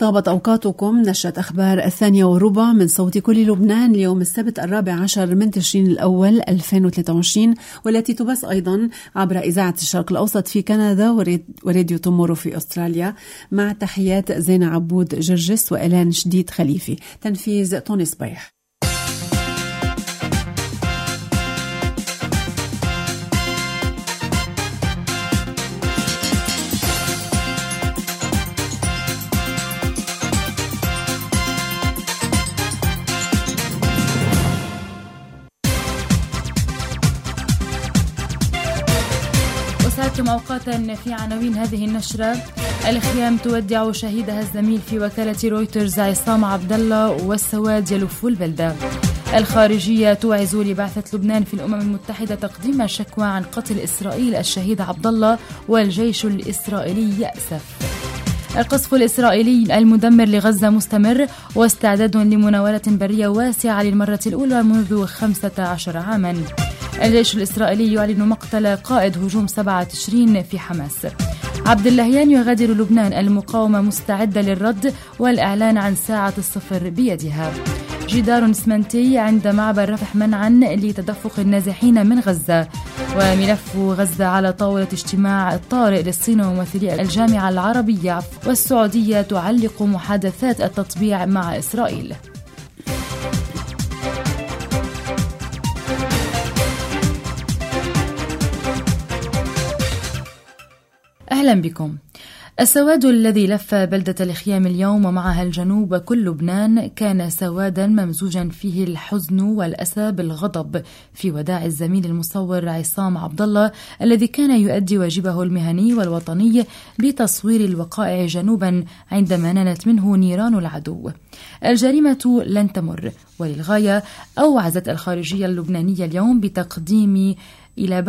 طابت أوقاتكم. نشرة أخبار 2:15 من صوت كل لبنان اليوم السبت 14 من تشرين الأول 2023، والتي تبث أيضا عبر إذاعة الشرق الأوسط في كندا وراديو تومورو في أستراليا. مع تحيات زينة عبود جرجس وإلان شديد خليفي. تنفيذ توني صبيح. وساعتم أوقاتا في عناوين هذه النشرة. الخيام تودع شهيدها الزميل في وكالة رويترز عصام عبد الله، والسواد يلف البلدة. الخارجية توعز لبعثة لبنان في الأمم المتحدة تقديم شكوى عن قتل إسرائيل الشهيد عبد الله، والجيش الإسرائيلي يأسف. القصف الإسرائيلي المدمر لغزة مستمر، واستعداد لمناورة برية واسعة للمرة الأولى منذ 15 عاما. الجيش الإسرائيلي يعلن مقتل قائد هجوم 7 تشرين في حماس. عبد اللهيان يغادر لبنان، المقاومة مستعدة للرد والإعلان عن ساعة الصفر بيدها. جدار اسمنتي عند معبر رفح منعا لتدفق النازحين من غزة. وملف غزة على طاولة اجتماع الطارئ للصين وممثلي الجامعة العربية، والسعودية تعلق محادثات التطبيع مع إسرائيل. أهلا بكم. السواد الذي لف بلدة الخيام اليوم ومعها الجنوب وكل لبنان كان سوادا ممزوجا فيه الحزن والأسى بالغضب في وداع الزميل المصور عصام عبد الله، الذي كان يؤدي واجبه المهني والوطني بتصوير الوقائع جنوبا عندما نالت منه نيران العدو. الجريمة لن تمر، وللغاية أوعزت الخارجية اللبنانية اليوم بتقديم إلى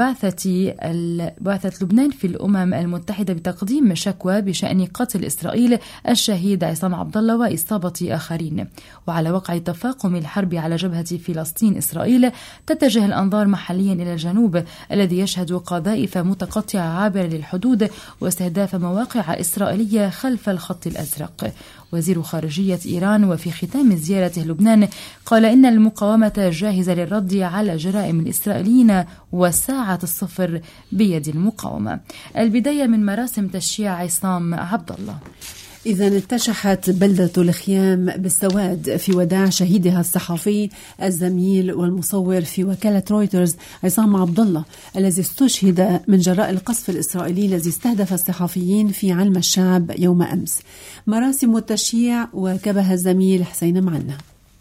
بعثة لبنان في الأمم المتحدة بتقديم شكوى بشأن قتل إسرائيل الشهيد عصام عبد الله وإصابة آخرين. وعلى وقع تفاقم الحرب على جبهة فلسطين إسرائيل، تتجه الأنظار محليا إلى الجنوب الذي يشهد قذائف متقطعة عابرة للحدود واستهداف مواقع إسرائيلية خلف الخط الأزرق. وزير خارجية إيران وفي ختام زيارته لبنان قال إن المقاومة جاهزة للرد على جرائم الإسرائيليين وساعة الصفر بيد المقاومة. البداية من مراسم تشييع عصام عبد الله. إذا اتشحت بلدة الخيام بالسواد في وداع شهيدها الصحفي الزميل والمصور في وكالة رويترز عصام عبد الله، الذي استشهد من جراء القصف الإسرائيلي الذي استهدف الصحفيين في علم الشعب يوم أمس. مراسم التشييع وكبها الزميل حسين معنا.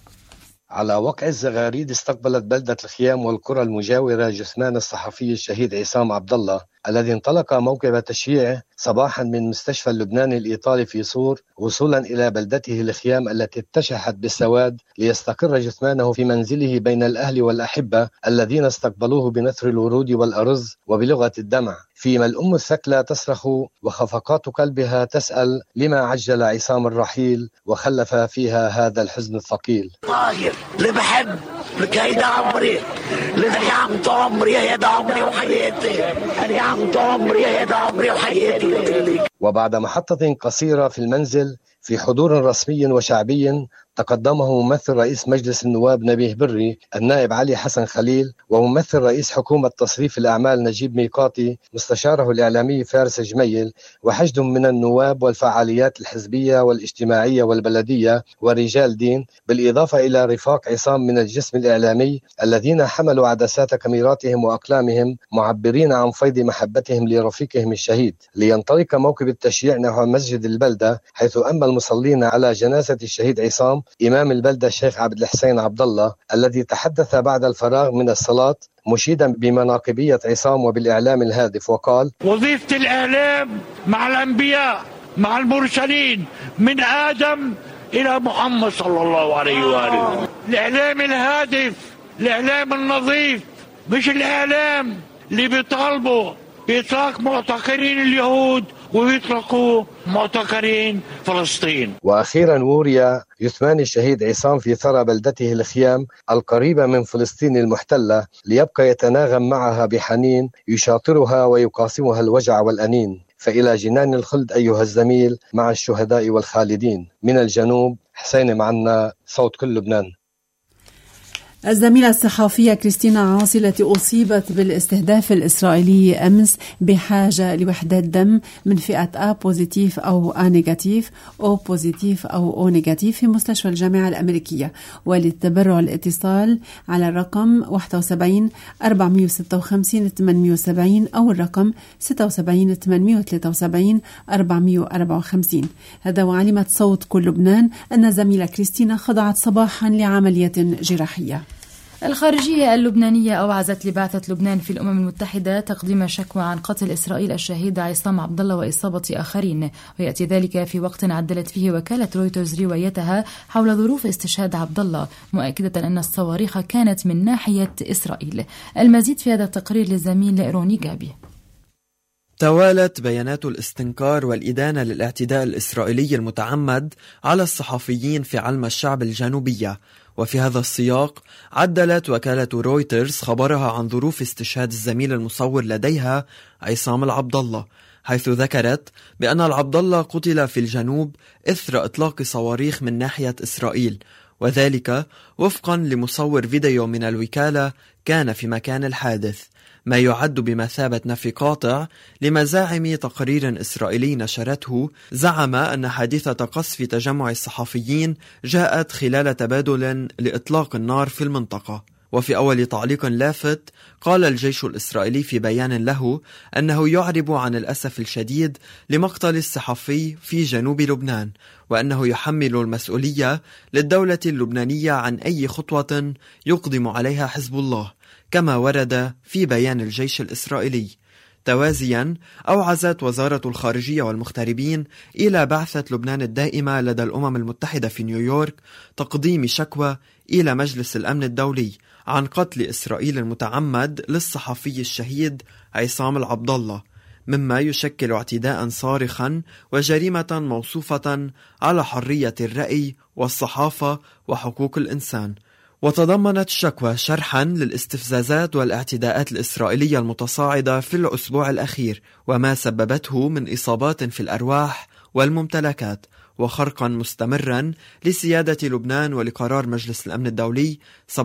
على وقع الزغاريد استقبلت بلدة الخيام والقرى المجاورة جثمان الصحفي الشهيد عصام عبد الله، الذي انطلق موكب تشييعه صباحا من مستشفى اللبناني الإيطالي في صور، وصولا إلى بلدته الخيام التي اتشحت بالسواد ليستقر جثمانه في منزله بين الأهل والأحبة الذين استقبلوه بنثر الورود والأرز وبلغة الدمع، فيما الأم الثكلى تصرخ وخفقات قلبها تسأل لما عجل عصام الرحيل وخلف فيها هذا الحزن الثقيل. طاهر اللي بحب لك هيدا عمري، اللي عم عمري هيدا عمري وحياتي، أنا عم عمري هيدا عمري وحياتي. وبعد محطة قصيرة في المنزل في حضور رسمي وشعبي تقدمه ممثل رئيس مجلس النواب نبيه بري، النائب علي حسن خليل، وممثل رئيس حكومة تصريف الأعمال نجيب ميقاتي، مستشاره الإعلامي فارس جميل، وحشد من النواب والفعاليات الحزبية والاجتماعية والبلدية ورجال دين، بالإضافة إلى رفاق عصام من الجسم الإعلامي الذين حملوا عدسات كاميراتهم وأقلامهم معبرين عن فيض محبتهم لرفيقهم الشهيد، لينطلق موكب التشييع نحو مسجد البلدة، حيث أما المصلين على جنازة الشهيد عصام إمام البلدة الشيخ عبد الحسين عبد الله، الذي تحدث بعد الفراغ من الصلاة مشيدا بمناقبية عصام وبالإعلام الهادف، وقال: وظيفة الإعلام مع الأنبياء مع المرسلين من آدم إلى محمد صلى الله عليه وآله. الإعلام الهادف، الإعلام النظيف، مش الإعلام اللي بيطالبوا بإطلاق معتقلين اليهود ويطلقوا معتقلين فلسطين. وأخيرا وري جثمان الشهيد عصام في ثرى بلدته الخيام القريبة من فلسطين المحتلة، ليبقى يتناغم معها بحنين يشاطرها ويقاسمها الوجع والأنين، فإلى جنان الخلد أيها الزميل مع الشهداء والخالدين. من الجنوب حسين معنا، صوت كل لبنان. الزميلة الصحفية كريستينا عاصي التي أصيبت بالاستهداف الإسرائيلي أمس بحاجة لوحدات دم من فئة A بوزيتيف أو A نيجاتيف، O بوزيتيف أو O نيجاتيف في مستشفى الجامعة الأمريكية. وللتبرع الاتصال على الرقم 71 456 870 أو الرقم 76 873 454. هذا. وعلمت صوت كل لبنان أن الزميلة كريستينا خضعت صباحا لعملية جراحية. الخارجية اللبنانية أوعزت لبعثة لبنان في الأمم المتحدة تقديم شكوى عن قتل إسرائيل الشهيد عصام عبد الله وإصابة آخرين، ويأتي ذلك في وقت عدلت فيه وكالة رويترز روايتها حول ظروف استشهاد عبد الله، مؤكدة أن الصواريخ كانت من ناحية إسرائيل. المزيد في هذا التقرير للزميل روني جابي. توالت بيانات الاستنكار والإدانة للاعتداء الإسرائيلي المتعمد على الصحفيين في علم الشعب الجنوبية، وفي هذا السياق عدلت وكالة رويترز خبرها عن ظروف استشهاد الزميل المصور لديها عصام العبد الله، حيث ذكرت بأن العبد الله قتل في الجنوب إثر إطلاق صواريخ من ناحية إسرائيل، وذلك وفقا لمصور فيديو من الوكالة كان في مكان الحادث، ما يعد بمثابة نفي قاطع لمزاعم تقرير إسرائيلي نشرته زعم أن حادثة قصف تجمع الصحفيين جاءت خلال تبادل لإطلاق النار في المنطقة. وفي أول تعليق لافت قال الجيش الإسرائيلي في بيان له أنه يعرب عن الأسف الشديد لمقتل الصحفي في جنوب لبنان، وأنه يحمل المسؤولية للدولة اللبنانية عن أي خطوة يقدم عليها حزب الله، كما ورد في بيان الجيش الإسرائيلي. توازيا أوعزت وزارة الخارجية والمغتربين إلى بعثة لبنان الدائمة لدى الأمم المتحدة في نيويورك تقديم شكوى إلى مجلس الأمن الدولي عن قتل إسرائيل المتعمد للصحفي الشهيد عصام العبد الله، مما يشكل اعتداء صارخا وجريمة موصوفة على حرية الرأي والصحافة وحقوق الإنسان. وتضمنت الشكوى شرحا للاستفزازات والاعتداءات الإسرائيلية المتصاعدة في الأسبوع الأخير وما سببته من إصابات في الأرواح والممتلكات، وخرقا مستمرا لسيادة لبنان ولقرار مجلس الأمن الدولي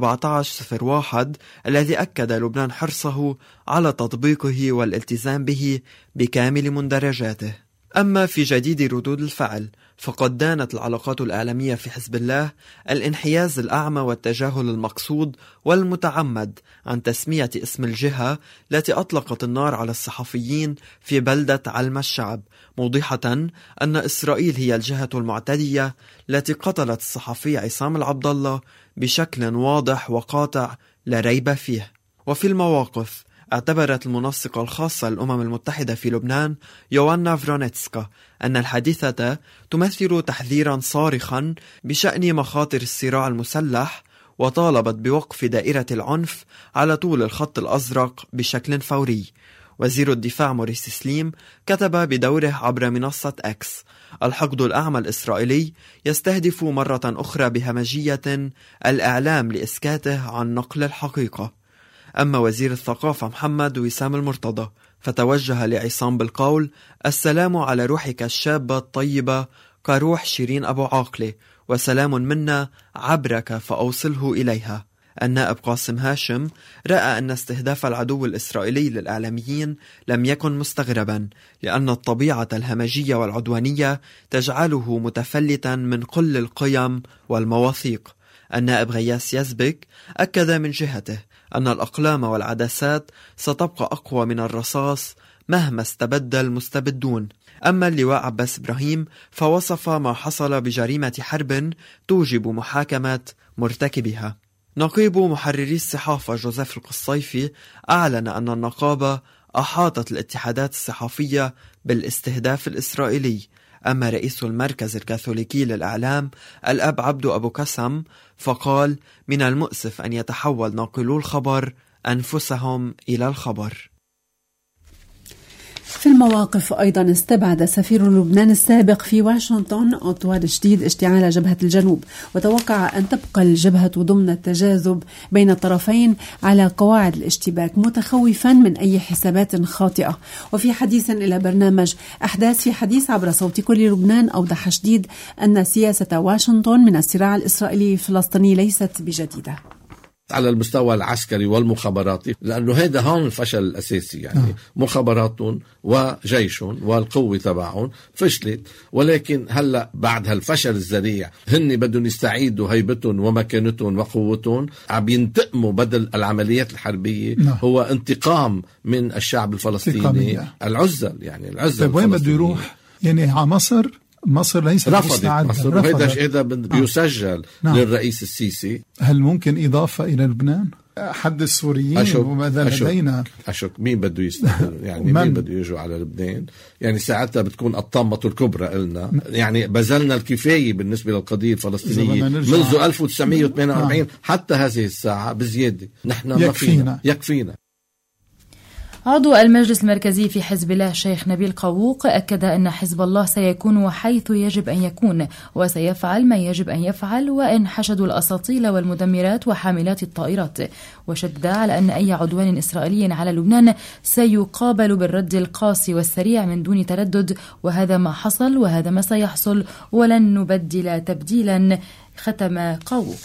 1701 الذي أكد لبنان حرصه على تطبيقه والالتزام به بكامل مندرجاته. أما في جديد ردود الفعل، فقد دانت العلاقات الإعلامية في حزب الله الانحياز الأعمى والتجاهل المقصود والمتعمد عن تسمية اسم الجهة التي أطلقت النار على الصحفيين في بلدة علم الشعب، موضحة أن إسرائيل هي الجهة المعتدية التي قتلت الصحفي عصام العبد الله بشكل واضح وقاطع لا ريب فيه. وفي المواقف اعتبرت المنسقة الخاصة للأمم المتحدة في لبنان يوانا فرونيتسكا أن الحادثة تمثل تحذيرا صارخا بشأن مخاطر الصراع المسلح، وطالبت بوقف دائرة العنف على طول الخط الأزرق بشكل فوري. وزير الدفاع موريس سليم كتب بدوره عبر منصة إكس: الحقد الأعمى الإسرائيلي يستهدف مرة أخرى بهمجية الإعلام لإسكاته عن نقل الحقيقة. أما وزير الثقافة محمد وسام المرتضى فتوجه لعصام بالقول: السلام على روحك الشابة الطيبة كروح شيرين أبو عاقلة، وسلام منا عبرك فأوصله إليها. النائب قاسم هاشم رأى أن استهداف العدو الإسرائيلي للإعلاميين لم يكن مستغربا، لأن الطبيعة الهمجية والعدوانية تجعله متفلتا من كل القيم والمواثيق. النائب غياس يزبك أكد من جهته أن الأقلام والعدسات ستبقى أقوى من الرصاص مهما استبدل المستبدون. أما اللواء عباس إبراهيم فوصف ما حصل بجريمة حرب توجب محاكمة مرتكبها. نقيب محرري الصحافة جوزيف القصيفي أعلن أن النقابة أحاطت الاتحادات الصحفية بالاستهداف الإسرائيلي. أما رئيس المركز الكاثوليكي للإعلام الأب عبدو أبو كسم فقال: من المؤسف أن يتحول ناقلو الخبر أنفسهم إلى الخبر. في المواقف أيضا استبعد سفير لبنان السابق في واشنطن أنطوان جديد اشتعال جبهة الجنوب، وتوقع أن تبقى الجبهة ضمن التجاذب بين الطرفين على قواعد الاشتباك، متخوفا من أي حسابات خاطئة. وفي حديث إلى برنامج أحداث في حديث عبر صوت كل لبنان، أوضح جديد أن سياسة واشنطن من الصراع الإسرائيلي الفلسطيني ليست بجديدة على المستوى العسكري والمخابراتي، لأنه هذا هون الفشل الأساسي. يعني مخابراتهم وجيشهم والقوة تبعهم فشلت، ولكن هلأ بعد هالفشل الذريع هن بدهم يستعيدوا هيبتهم ومكانتهم وقوتهم، عم ينتقموا بدل العمليات الحربية. هو انتقام من الشعب الفلسطيني العزل. يعني العزل. طيب وين بده يروح؟ يعني على مصر ليست مستعدة. هذا بيسجل للرئيس السيسي. هل ممكن إضافة إلى لبنان؟ حد السوريين وماذا لدينا؟ أشك مين بده يستعمل يعني مين بده يجوا على لبنان؟ يعني ساعتها بتكون الطامة الكبرى إلنا. يعني بذلنا الكفاية بالنسبة للقضية الفلسطينية منذ 1948 حتى هذه الساعة بزيادة. نحن يكفينا. عضو المجلس المركزي في حزب الله الشيخ نبيل قووق أكد أن حزب الله سيكون حيث يجب أن يكون، وسيفعل ما يجب أن يفعل وإن حشدوا الأساطيل والمدمرات وحاملات الطائرات، وشدد على أن أي عدوان إسرائيلي على لبنان سيقابل بالرد القاسي والسريع من دون تردد، وهذا ما حصل وهذا ما سيحصل ولن نبدل تبديلا، ختم قووق.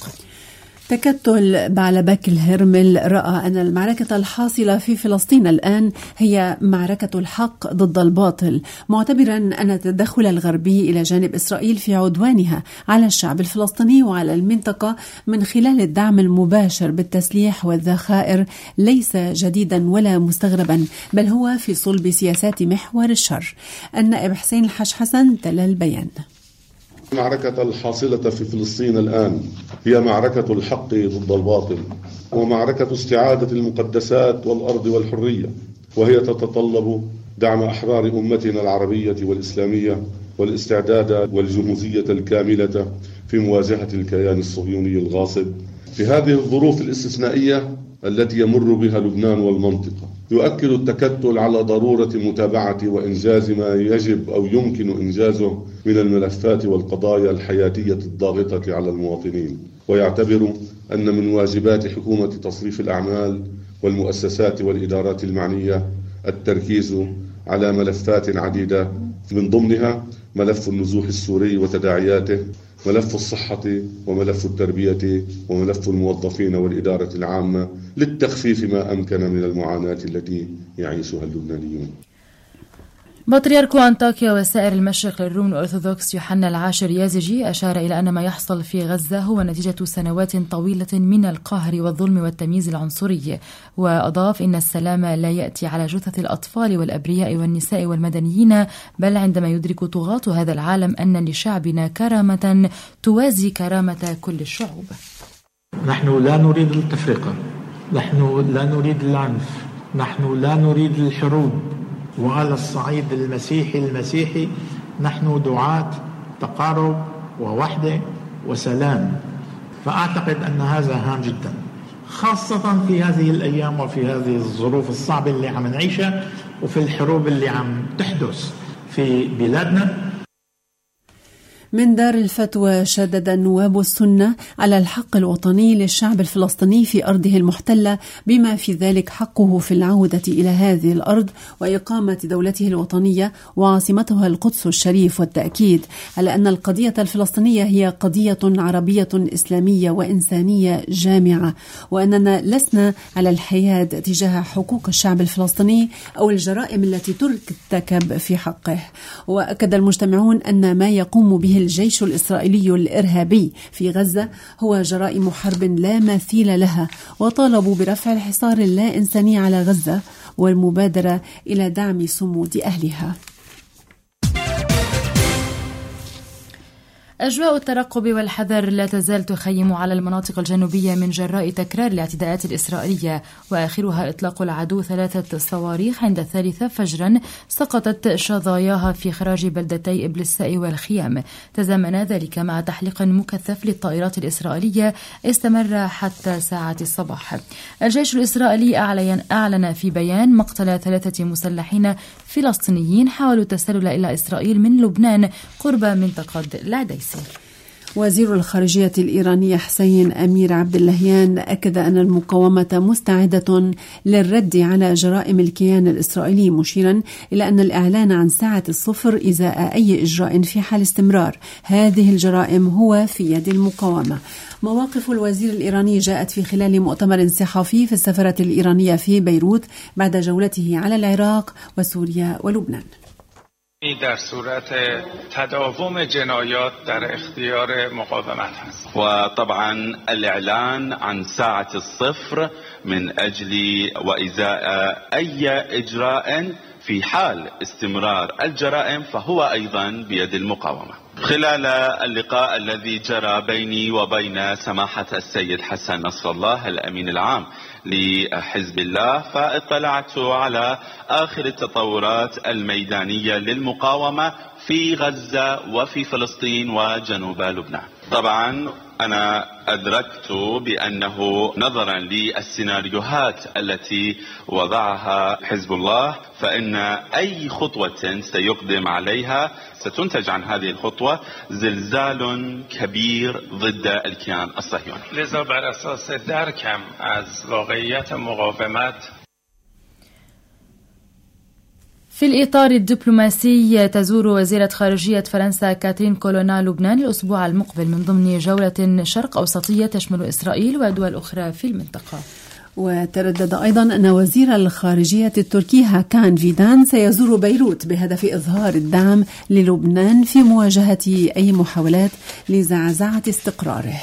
تكتل بعلبك الهرمل رأى أن المعركة الحاصلة في فلسطين الآن هي معركة الحق ضد الباطل، معتبرا أن التدخل الغربي إلى جانب إسرائيل في عدوانها على الشعب الفلسطيني وعلى المنطقة من خلال الدعم المباشر بالتسليح والذخائر ليس جديدا ولا مستغربا، بل هو في صلب سياسات محور الشر. النائب حسين الحاج حسن تلا البيان. المعركة الحاصلة في فلسطين الآن هي معركة الحق ضد الباطل، ومعركة استعادة المقدسات والأرض والحرية، وهي تتطلب دعم أحرار أمتنا العربية والإسلامية والاستعداد والجهوزية الكاملة في مواجهة الكيان الصهيوني الغاصب. في هذه الظروف الاستثنائية التي يمر بها لبنان والمنطقة، يؤكد التكتل على ضرورة متابعة وإنجاز ما يجب أو يمكن إنجازه من الملفات والقضايا الحياتية الضاغطة على المواطنين، ويعتبر أن من واجبات حكومة تصريف الأعمال والمؤسسات والإدارات المعنية التركيز على ملفات عديدة، من ضمنها ملف النزوح السوري وتداعياته، ملف الصحة وملف التربية وملف الموظفين والإدارة العامة، للتخفيف ما أمكن من المعاناة التي يعيشها اللبنانيون. بطريرك أنطاكيا وسائر المشرق للروم الأرثوذكس يوحنا العاشر يازجي أشار إلى أن ما يحصل في غزة هو نتيجة سنوات طويلة من القهر والظلم والتمييز العنصري، وأضاف إن السلام لا يأتي على جثث الأطفال والأبرياء والنساء والمدنيين، بل عندما يدرك طغاة هذا العالم أن لشعبنا كرامة توازي كرامة كل الشعوب. نحن لا نريد التفرقة، نحن لا نريد العنف، نحن لا نريد الحروب، وعلى الصعيد المسيحي نحن دعاة تقارب ووحدة وسلام. فأعتقد أن هذا هام جدا، خاصة في هذه الأيام وفي هذه الظروف الصعبة اللي عم نعيشها وفي الحروب اللي عم تحدث في بلادنا. من دار الفتوى شدد نواب السنة على الحق الوطني للشعب الفلسطيني في أرضه المحتلة، بما في ذلك حقه في العودة إلى هذه الأرض وإقامة دولته الوطنية وعاصمتها القدس الشريف، والتأكيد على أن القضية الفلسطينية هي قضية عربية إسلامية وإنسانية جامعة، وأننا لسنا على الحياد تجاه حقوق الشعب الفلسطيني أو الجرائم التي ترتكب في حقه. وأكد المجتمعون أن ما يقوم به الجيش الإسرائيلي الإرهابي في غزة هو جرائم حرب لا مثيل لها، وطالبوا برفع الحصار اللا إنساني على غزة والمبادرة إلى دعم صمود أهلها. أجواء الترقب والحذر لا تزال تخيم على المناطق الجنوبية من جراء تكرار الاعتداءات الإسرائيلية، وآخرها إطلاق العدو 3 صواريخ عند 3 فجرا سقطت شظاياها في خراج بلدتي إبلساء والخيام. تزامن ذلك مع تحليق مكثف للطائرات الإسرائيلية استمر حتى ساعة الصباح. الجيش الإسرائيلي أعلن في بيان مقتل 3 مسلحين فلسطينيين حاولوا التسلل إلى إسرائيل من لبنان قرب منطقة العديسي. وزير الخارجية الإيراني حسين أمير عبد اللهيان أكد أن المقاومة مستعدة للرد على جرائم الكيان الإسرائيلي، مشيرا إلى أن الإعلان عن ساعة الصفر إزاء أي إجراء في حال استمرار هذه الجرائم هو في يد المقاومة. مواقف الوزير الإيراني جاءت في خلال مؤتمر صحفي في السفارة الإيرانية في بيروت بعد جولته على العراق وسوريا ولبنان. در صورت تداوم جنایات در اختیار مقاومت است. وطبعا الإعلان عن ساعة الصفر من أجل وإزاء أي إجراء في حال استمرار الجرائم فهو أيضا بيد المقاومة. خلال اللقاء الذي جرى بيني وبين سماحة السيد حسن نصر الله الأمين العام لحزب الله فاطلعت على آخر التطورات الميدانية للمقاومة في غزة وفي فلسطين وجنوب لبنان. طبعا أنا أدركت بأنه نظرا للسيناريوهات التي وضعها حزب الله فإن أي خطوة سيقدم عليها ستنتج عن هذه الخطوة زلزال كبير ضد الكيان الصهيوني. لذا بر اساس درکم از واقعیت مقاومت في الإطار الدبلوماسي تزور وزيرة خارجية فرنسا كاترين كولونا لبنان الأسبوع المقبل من ضمن جولة شرق أوسطية تشمل إسرائيل ودول أخرى في المنطقة. وتردد أيضا أن وزير الخارجية التركي هاكان فيدان سيزور بيروت بهدف إظهار الدعم للبنان في مواجهة أي محاولات لزعزعة استقراره.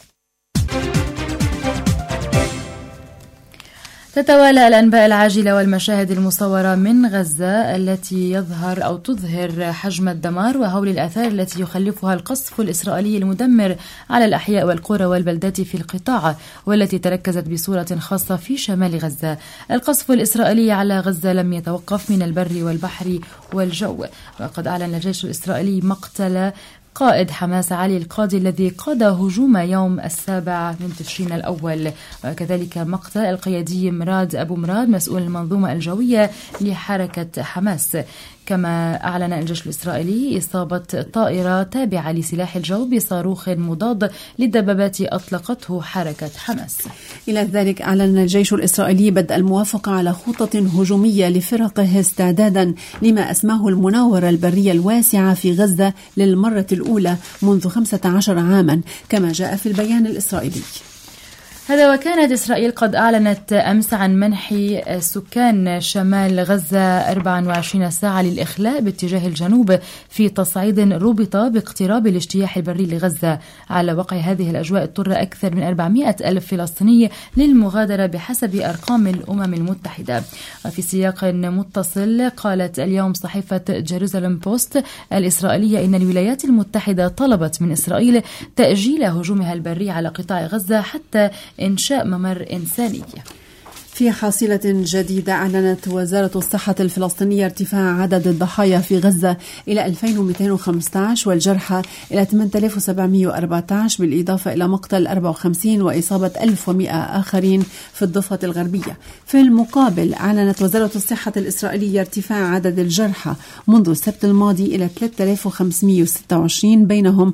تتوالى الأنباء العاجلة والمشاهد المصورة من غزة التي تظهر حجم الدمار وهول الآثار التي يخلفها القصف الإسرائيلي المدمر على الأحياء والقرى والبلدات في القطاع، والتي تركزت بصورة خاصة في شمال غزة. القصف الإسرائيلي على غزة لم يتوقف من البر والبحر والجو، وقد أعلن الجيش الإسرائيلي مقتل قائد حماس علي القاضي الذي قاد هجوم يوم 7 تشرين الأول، وكذلك مقتل القيادي مراد أبو مراد مسؤول المنظومة الجوية لحركة حماس. كما أعلن الجيش الإسرائيلي إصابة طائرة تابعة لسلاح الجو بصاروخ مضاد للدبابات أطلقته حركة حماس. إلى ذلك أعلن الجيش الإسرائيلي بدء الموافقة على خطة هجومية لفرقه استعدادا لما أسماه المناورة البرية الواسعة في غزة للمرة الأولى منذ 15 عاما، كما جاء في البيان الإسرائيلي. هذا وكانت إسرائيل قد أعلنت أمس عن منح سكان شمال غزة 24 ساعة للإخلاء باتجاه الجنوب في تصعيد ربط باقتراب الاجتياح البري لغزة. على وقع هذه الأجواء اضطر أكثر من 400 ألف فلسطيني للمغادرة بحسب أرقام الأمم المتحدة. وفي سياق متصل قالت اليوم صحيفة جيروزالم بوست الإسرائيلية إن الولايات المتحدة طلبت من إسرائيل تأجيل هجومها البري على قطاع غزة حتى إنشاء ممر إنساني. في حاصلة جديدة أعلنت وزارة الصحة الفلسطينية ارتفاع عدد الضحايا في غزة إلى 2215 والجرحى إلى 8714 بالإضافة إلى مقتل 54 وإصابة 1100 آخرين في الضفة الغربية. في المقابل أعلنت وزارة الصحة الإسرائيلية ارتفاع عدد الجرحى منذ السبت الماضي إلى 3526 بينهم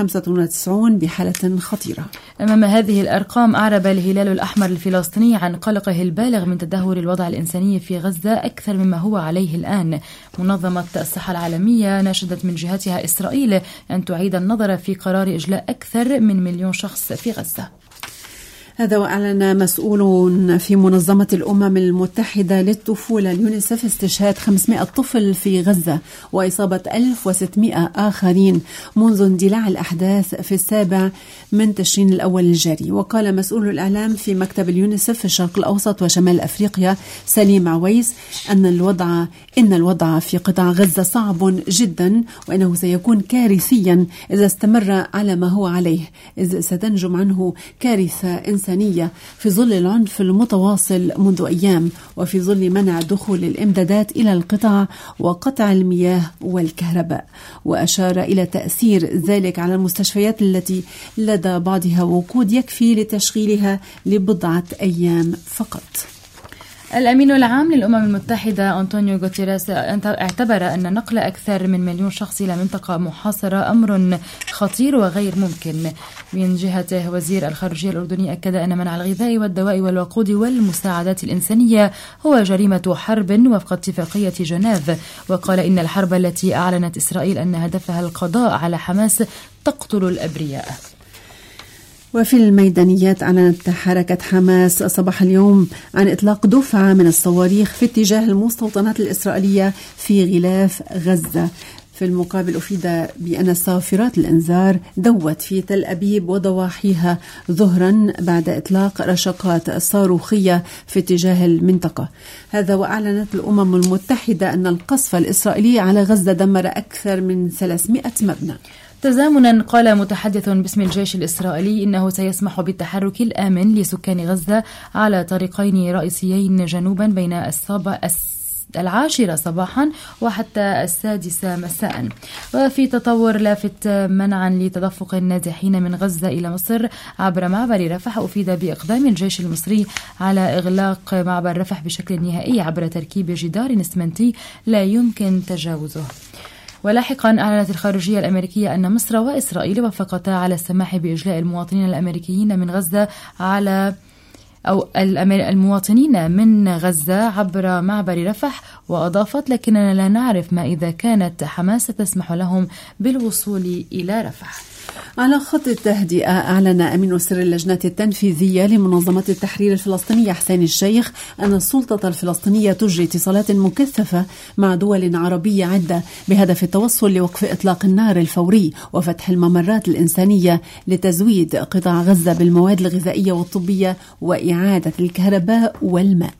95 بحالة خطيرة. أمام هذه الأرقام أعرب الهلال الأحمر الفلسطيني عن قلقه البالغ من تدهور الوضع الإنساني في غزة أكثر مما هو عليه الآن. منظمة الصحة العالمية ناشدت من جهتها إسرائيل أن تعيد النظر في قرار إجلاء أكثر من 1,000,000 شخص في غزة. هذا وأعلن مسؤول في منظمة الأمم المتحدة للطفولة اليونيسف استشهاد 500 طفل في غزة وإصابة 1600 آخرين منذ اندلاع الأحداث في 7 تشرين الأول الجاري. وقال مسؤول الإعلام في مكتب اليونيسف في الشرق الأوسط وشمال أفريقيا سليم عويس أن الوضع في قطاع غزة صعب جدا، وأنه سيكون كارثيا إذا استمر على ما هو عليه، إذ ستنجم عنه كارثة إنسانية في ظل العنف المتواصل منذ أيام، وفي ظل منع دخول الإمدادات إلى القطاع وقطع المياه والكهرباء. وأشار إلى تأثير ذلك على المستشفيات التي لدى بعضها وقود يكفي لتشغيلها لبضعة أيام فقط. الأمين العام للأمم المتحدة أنطونيو غوتيريس اعتبر أن نقل أكثر من 1,000,000 شخص إلى منطقة محاصرة أمر خطير وغير ممكن. من جهته وزير الخارجية الأردني أكد أن منع الغذاء والدواء والوقود والمساعدات الإنسانية هو جريمة حرب وفق اتفاقية جنيف، وقال إن الحرب التي أعلنت إسرائيل أن هدفها القضاء على حماس تقتل الأبرياء. وفي الميدانيات أعلنت حركة حماس صباح اليوم عن إطلاق دفعة من الصواريخ في اتجاه المستوطنات الإسرائيلية في غلاف غزة. في المقابل أفيد بأن صافرات الإنذار دوت في تل أبيب وضواحيها ظهرا بعد إطلاق رشقات صاروخية في اتجاه المنطقة. هذا وأعلنت الأمم المتحدة أن القصف الإسرائيلي على غزة دمر أكثر من 300 مبنى. تزامنا قال متحدث باسم الجيش الإسرائيلي إنه سيسمح بالتحرك الآمن لسكان غزة على طريقين رئيسيين جنوبا بين 10 صباحا وحتى 6 مساء. وفي تطور لافت منعا لتدفق النازحين من غزة إلى مصر عبر معبر رفح، أفيد بإقدام الجيش المصري على إغلاق معبر رفح بشكل نهائي عبر تركيب جدار إسمنتي لا يمكن تجاوزه. ولاحقا أعلنت الخارجية الأمريكية أن مصر وإسرائيل وافقتا على السماح بإجلاء المواطنين الأمريكيين من غزة المواطنين من غزة عبر معبر رفح. وأضافت لكننا لا نعرف ما إذا كانت حماس تسمح لهم بالوصول إلى رفح. على خط التهدئة أعلن أمين سر اللجنة التنفيذية لمنظمة التحرير الفلسطينية حسين الشيخ أن السلطة الفلسطينية تجري اتصالات مكثفة مع دول عربية عدة بهدف التوصل لوقف إطلاق النار الفوري وفتح الممرات الإنسانية لتزويد قطاع غزة بالمواد الغذائية والطبية وإعادة الكهرباء والماء.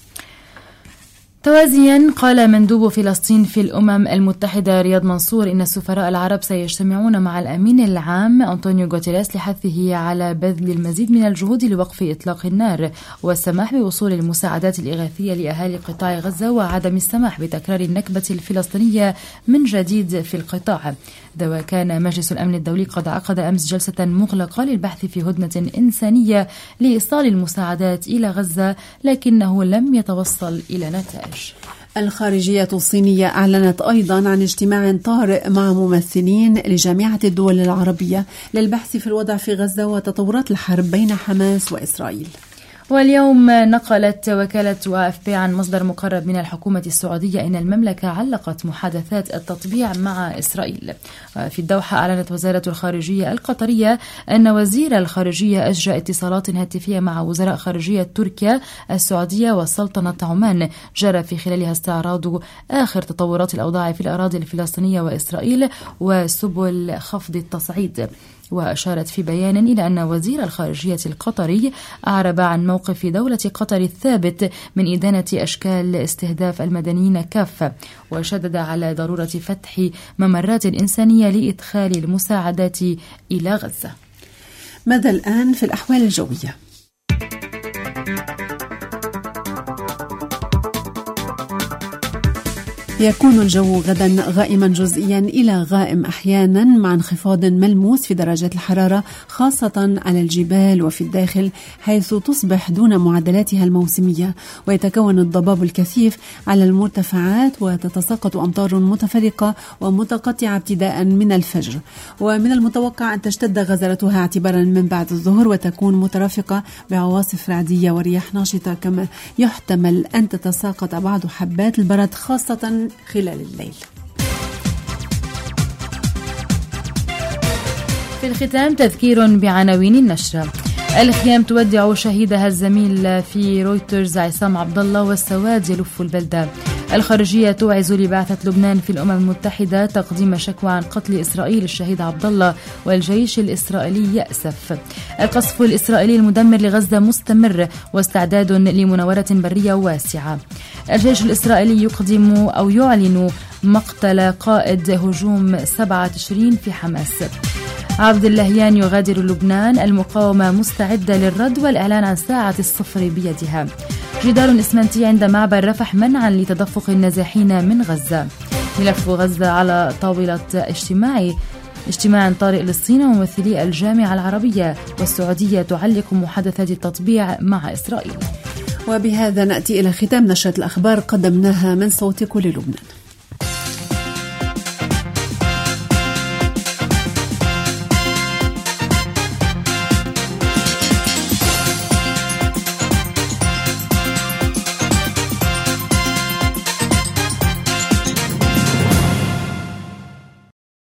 توازيا قال مندوب فلسطين في الأمم المتحدة رياض منصور إن السفراء العرب سيجتمعون مع الأمين العام أنطونيو غوتيريس لحثه على بذل المزيد من الجهود لوقف إطلاق النار والسماح بوصول المساعدات الإغاثية لأهالي قطاع غزة وعدم السماح بتكرار النكبة الفلسطينية من جديد في القطاع. وكان مجلس الأمن الدولي قد عقد أمس جلسة مغلقة للبحث في هدنة إنسانية لإيصال المساعدات إلى غزة، لكنه لم يتوصل إلى نتائج. الخارجية الصينية أعلنت أيضا عن اجتماع طارئ مع ممثلين لجامعة الدول العربية للبحث في الوضع في غزة وتطورات الحرب بين حماس وإسرائيل. واليوم نقلت وكالة AFP عن مصدر مقرب من الحكومة السعودية أن المملكة علقت محادثات التطبيع مع إسرائيل. في الدوحة أعلنت وزارة الخارجية القطرية أن وزير الخارجية أجرى اتصالات هاتفية مع وزراء خارجية تركيا، السعودية وسلطنة عمان، جرى في خلالها استعراض آخر تطورات الأوضاع في الأراضي الفلسطينية وإسرائيل وسبل خفض التصعيد. وأشارت في بيان إلى أن وزير الخارجية القطري أعرب عن موقف دولة قطر الثابت من إدانة أشكال استهداف المدنيين كافة، وشدد على ضرورة فتح ممرات إنسانية لإدخال المساعدات إلى غزة. ماذا الآن في الأحوال الجوية؟ يكون الجو غدا غائما جزئيا إلى غائم أحيانا مع انخفاض ملموس في درجات الحرارة خاصة على الجبال وفي الداخل، حيث تصبح دون معدلاتها الموسمية، ويتكون الضباب الكثيف على المرتفعات وتتساقط أمطار متفرقة ومتقطعة ابتداء من الفجر. ومن المتوقع أن تشتد غزارتها اعتبارا من بعد الظهر وتكون مترافقة بعواصف رعدية ورياح ناشطة، كما يحتمل أن تتساقط بعض حبات البرد خاصة خلال الليل. في الختام تذكير بعناوين النشرة. الخيام تودع شهيدها الزميل في رويترز عصام عبد الله، والسواد يلف البلدة. الخارجية توعز لبعثة لبنان في الأمم المتحدة تقديم شكوى عن قتل إسرائيل الشهيد عبد الله، والجيش الإسرائيلي يأسف. القصف الإسرائيلي المدمر لغزة مستمر، واستعداد لمناورة برية واسعة. الجيش الإسرائيلي يقدم أو يعلن مقتل قائد هجوم 7 تشرين في حماس. عبد اللهيان يغادر لبنان، المقاومة مستعدة للرد والإعلان عن ساعة الصفر بيدها. جدار إسمنتي عند معبر رفح منعا لتدفق النازحين من غزة. ملف غزة على طاولة اجتماع طارئ للصين وممثلي الجامعة العربية، والسعودية تعلق محادثات التطبيع مع إسرائيل. وبهذا نأتي إلى ختام نشرة الأخبار قدمناها من صوت كل لبنان.